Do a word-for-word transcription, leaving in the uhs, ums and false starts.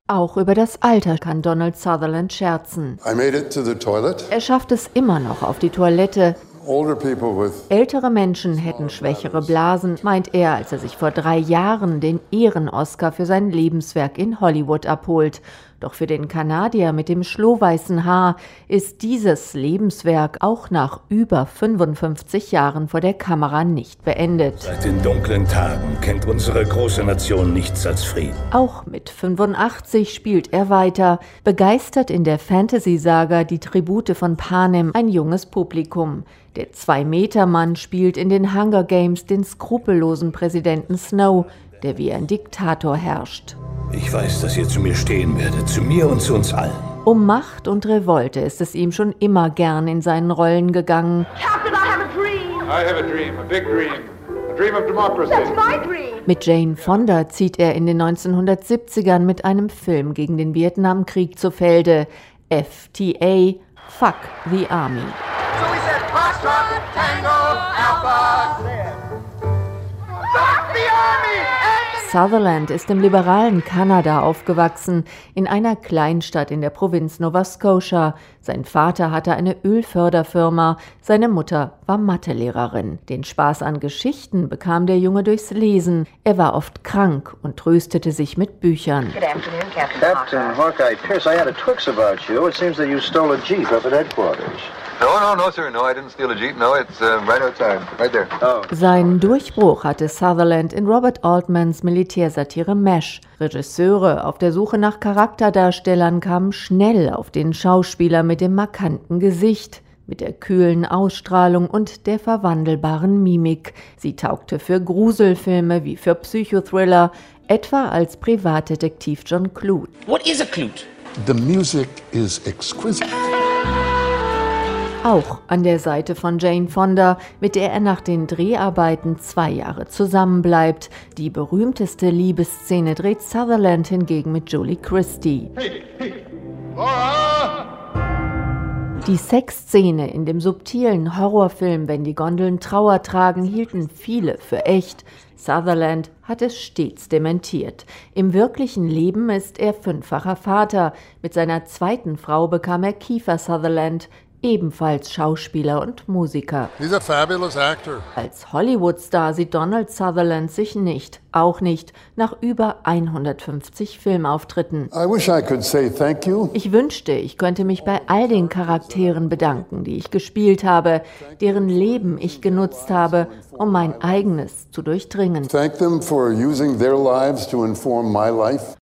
Auch über das Alter kann Donald Sutherland scherzen. I made it to the toilet. Er schafft es immer noch auf die Toilette. Older people with Ältere Menschen hätten schwächere Blasen, meint er, als er sich vor drei Jahren den Ehren-Oscar für sein Lebenswerk in Hollywood abholt. Doch für den Kanadier mit dem schlohweißen Haar ist dieses Lebenswerk auch nach über fünfundfünfzig Jahren vor der Kamera nicht beendet. Seit den dunklen Tagen kennt unsere große Nation nichts als Frieden. Auch mit fünfundachtzig spielt er weiter, begeistert in der Fantasy-Saga Die Tribute von Panem ein junges Publikum. Der Zwei-Meter-Mann spielt in den Hunger Games den skrupellosen Präsidenten Snow, der wie ein Diktator herrscht. Ich weiß, dass ihr zu mir stehen werdet, zu mir und zu uns allen. Um Macht und Revolte ist es ihm schon immer gern in seinen Rollen gegangen. Captain, I have a dream. I have a dream, a big dream. A dream of democracy. That's my dream. Mit Jane Fonda zieht er in den neunzehnhundertsiebzigern mit einem Film gegen den Vietnamkrieg zu Felde. F T A, Fuck the Army. So we said, Foxtrot, Tango, Alpha. Fuck the Army! Sutherland ist im liberalen Kanada aufgewachsen, in einer Kleinstadt in der Provinz Nova Scotia. Sein Vater hatte eine Ölförderfirma, seine Mutter war Mathelehrerin. Den Spaß an Geschichten bekam der Junge durchs Lesen. Er war oft krank und tröstete sich mit Büchern. Good afternoon, Captain. Captain Hawkeye Pierce, I had a twix about you. It seems that you stole a Jeep up at headquarters. No, no, no, sir. No, I didn't steal a Jeep. No, it's uh, right outside, right there. Oh. Seinen Durchbruch hatte Sutherland in Robert Altmans Militärsatire MASH. Regisseure auf der Suche nach Charakterdarstellern kamen schnell auf den Schauspieler mit dem markanten Gesicht, mit der kühlen Ausstrahlung und der verwandelbaren Mimik. Sie taugte für Gruselfilme wie für Psychothriller, etwa als Privatdetektiv John Clute. What is a Clute? the music is exquisite. Auch an der Seite von Jane Fonda, mit der er nach den Dreharbeiten zwei Jahre zusammenbleibt. Die berühmteste Liebesszene dreht Sutherland hingegen mit Julie Christie. Hey, hey, Laura! Die Sexszene in dem subtilen Horrorfilm Wenn die Gondeln Trauer tragen, hielten viele für echt. Sutherland hat es stets dementiert. Im wirklichen Leben ist er fünffacher Vater. Mit seiner zweiten Frau bekam er Kiefer Sutherland, ebenfalls Schauspieler und Musiker. He's a fabulous actor. Als Hollywood-Star sieht Donald Sutherland sich nicht, auch nicht nach über hundertfünfzig Filmauftritten. I wish I could say thank you. Ich wünschte, ich könnte mich bei all den Charakteren bedanken, die ich gespielt habe, deren Leben ich genutzt habe, um mein eigenes zu durchdringen. Thank them for using their lives to inform my life.